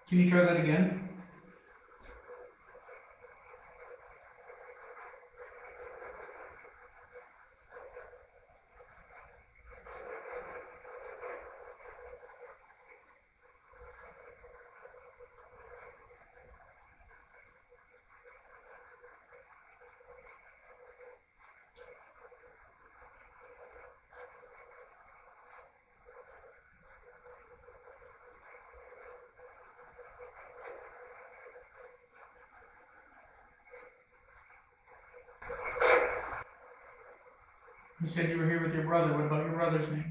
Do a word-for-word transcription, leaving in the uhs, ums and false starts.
Can you try that again? You said you were here with your brother. What about your brother's name?